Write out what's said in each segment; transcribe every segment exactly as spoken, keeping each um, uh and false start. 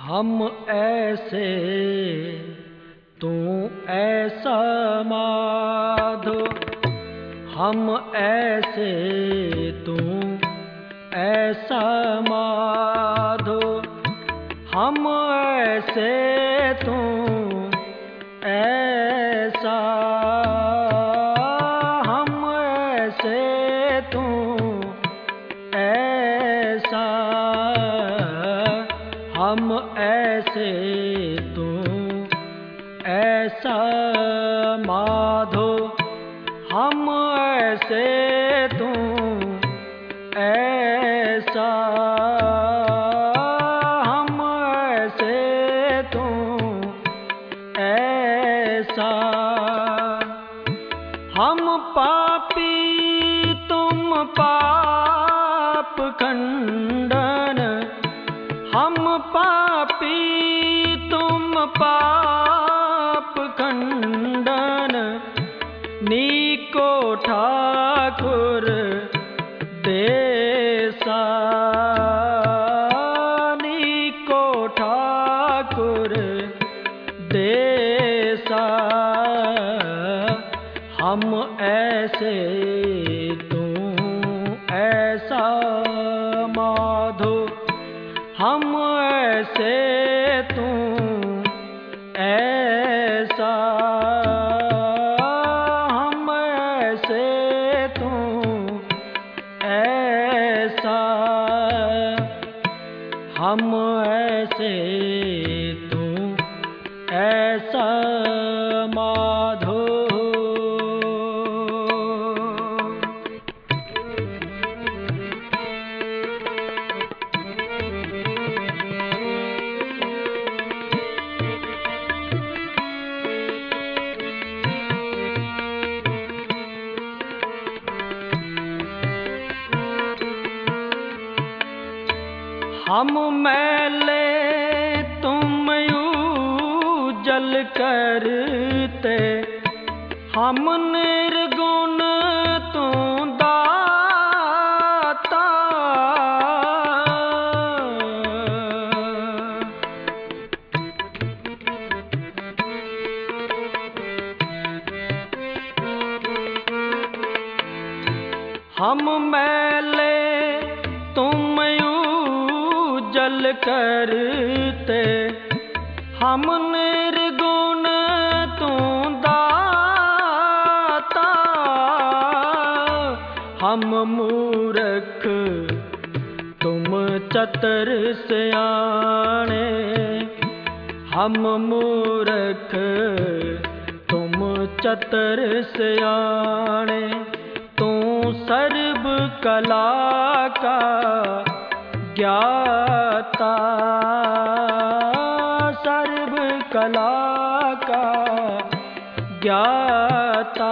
हम ऐसे तू ऐसा माधो, हम ऐसे तू ऐसा माधो, हम ऐसे तू ऐसा, हम ऐसे तू ऐसा, हम ऐसे तू ऐसा माधो, हम ऐसे तू ऐसा, हम ऐसे तू ऐसा। हम पापी तुम पाप खंडन, हम पापी तुम पाप खंडन, नीको ठाकुर देसा, नीको ठाकुर देसा। हम ऐसे तू ऐसा माधो, हम ऐसे तू ऐसा, हम ऐसे तू ऐसा, हम ऐसे तू ऐसा माधो। हम मैले तुम उजल करते, हम निर्गुण तू दाता, हम मैले तुम जल करते, हम निर्गुण तू दाता, हम मूर्ख तुम चतुर सयाने, हम मूर्ख तुम चतुर सयाने, तू सर्व कला का ज्ञाता, सर्व कला का ज्ञाता।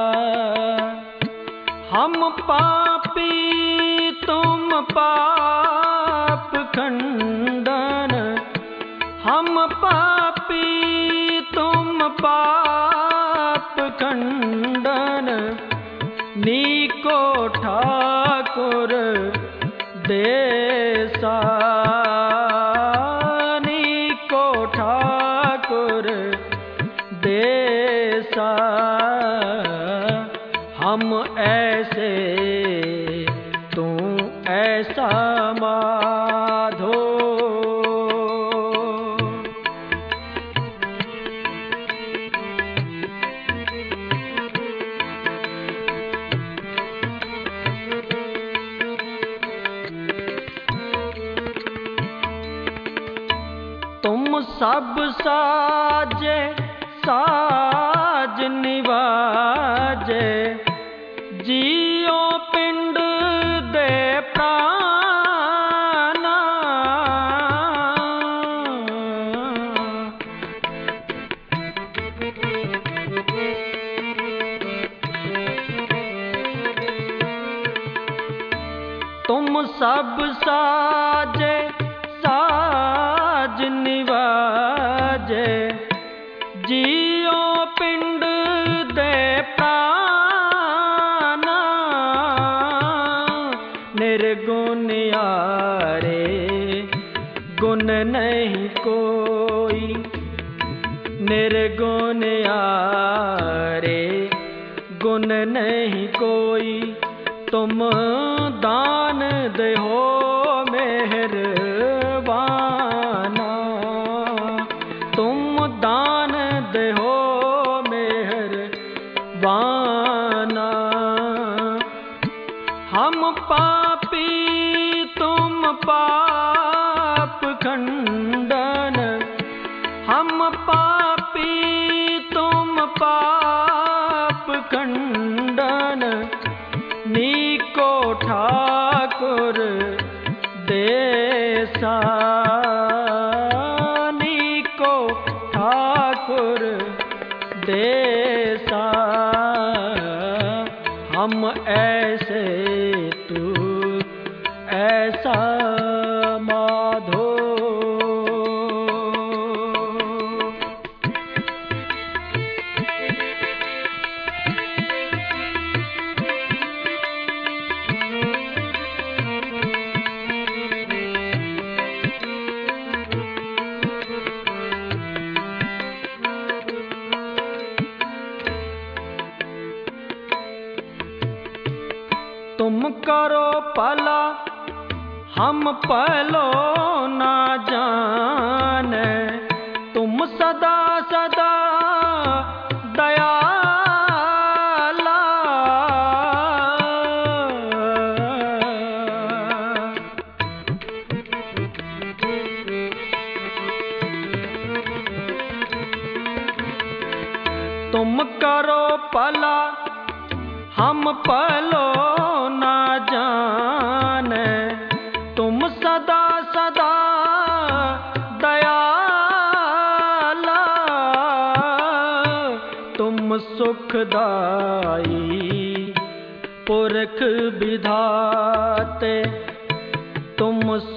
हम पापी तुम पाप खंडन, हम पापी तुम पाप खंडन, नीको ठाकुर देसा, नीको ठाकुर देसा। हम ऐसे तू ऐसा माधो, तुम सब साजे साज निवाजे, जियो पिंड दे प्राणा, तुम सब साजे साज निवाजे, जियो पिंड दे प्राणा, गुण नहीं कोई निर्गुण यारे, गुण नहीं कोई तुम दान देहो मेहरबाना, तुम दान देहो मेहरबाना। हम पापी तुम पाप खंडन, हम पापी तुम पाप खंडन, नीको ठाकुर देसा, नीको ठाकुर देसा। हम ऐसे तू ऐसा माधो। तुम करो भला हम पलो ना जाने, तुम सदा सदा दयाला। तुम करो भला हम पलो ना जाने, तुम सदा सदा दयाला। तुम सुखदाई पुरख विधाते, तुम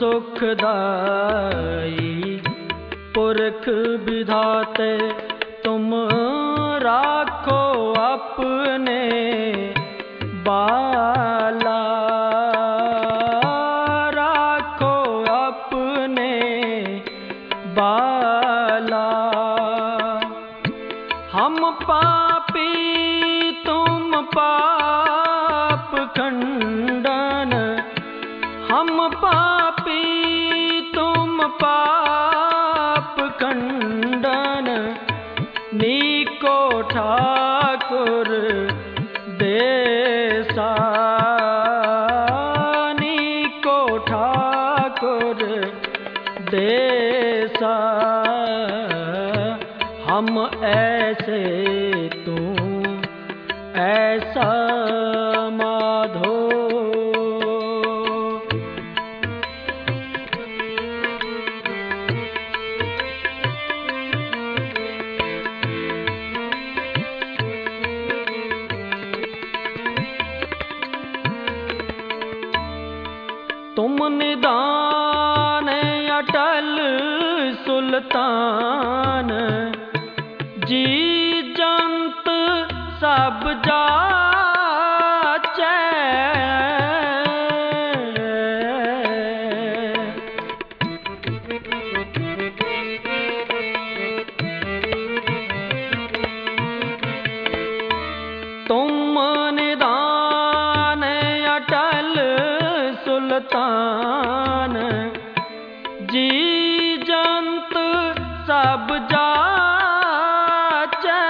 सुखदाई पुरख विधाते। तुम राखो अपने बाला, राखो अपने बाला। हम पापी तुम पाप खंडन, हम पापी तुम पाप खंडन, नीको ठाकुर देसा, नीको ठाकुर देसा। हम ऐसे तू ऐसा माधो। तुम निदान अटल सुल्तान, जी जंत सब जाचै। तुम निदान अटल सुल्तान, जी जंत सब जाचै।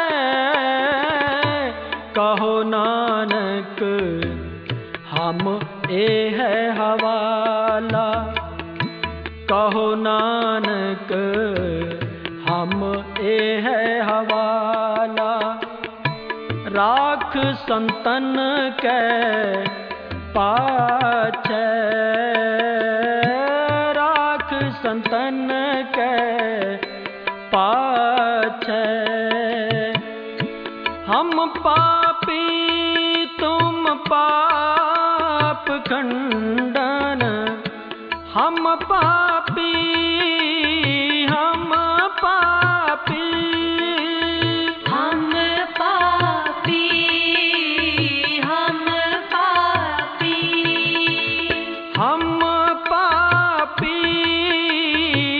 कहो नानक हम ए है हवाला, कहो नानक हम ए है हवाला। राख संतन के पाछे, राख संतन के पाछे। हम पापी तुम पाप खंडन, हम पापी हम पापी हम पापी हम पापी हम पापी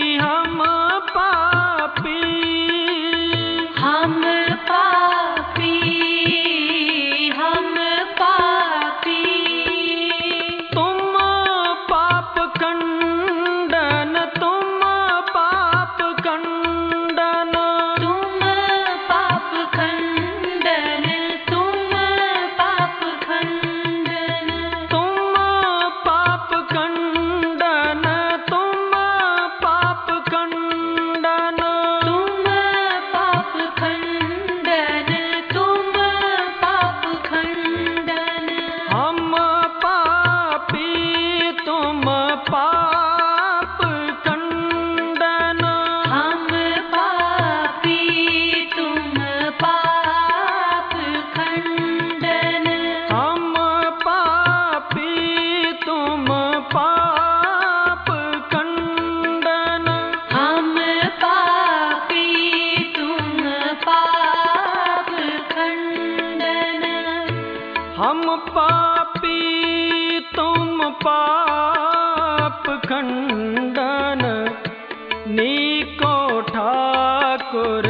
खंडन नीको ठाकुर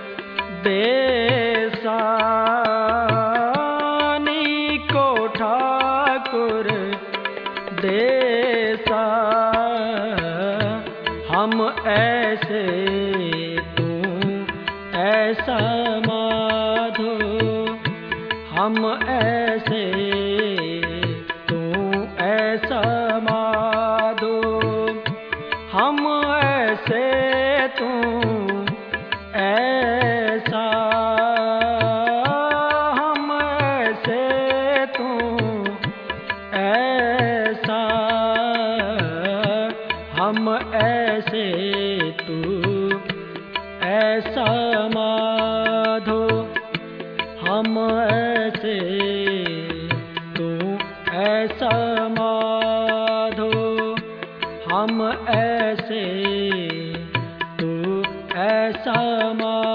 देसा, नीको ठाकुर देसा। हम ऐसे तू ऐसा माधो, हम ऐसे तू ऐसा माधो, हम ऐसे तू ऐसा, हम ऐसे तू ऐसा, हम ऐसे तू ऐसा माधो, हम ऐसे तू ऐसा माधो, हम ऐसे तू ऐसा माधो।